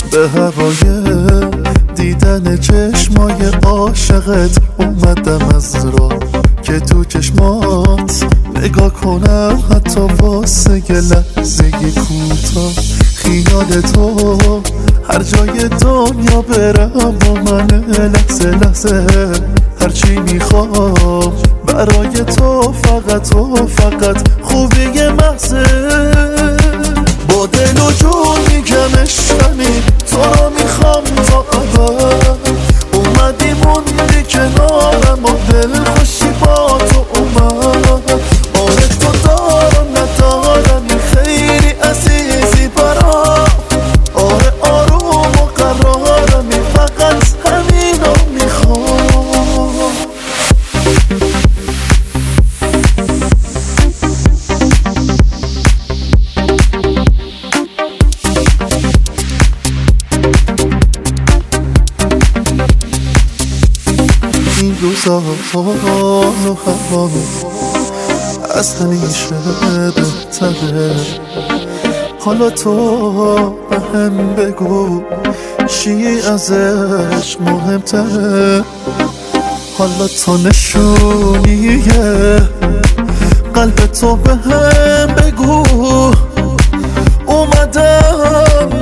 به هوای دیدن چشمای عاشقت اومدم از راه که تو چشمات نگاه کنم، حتی واسه یه لحظه‌ی کوتاه. خیال تو هر جای دنیا برم با من، لحظه لحظه هرچی میخوام برای تو، فقط خوبی محضه. با دل و جون میگم عشقمی، تو رو میخوام تا ابد. اومدی موندی کنارم و دل خوشی با تو اومد. آره تو دارم ندارم این خیلی عزیزی برام. آره آروم و قرارم این فقط همینو میخوام. این روزا و هوا از همیشه بهتره. حالا تو به هم بگو چی از عشق مهمتره. حالا تو نشونیه قلب تو به هم بگو. اومدم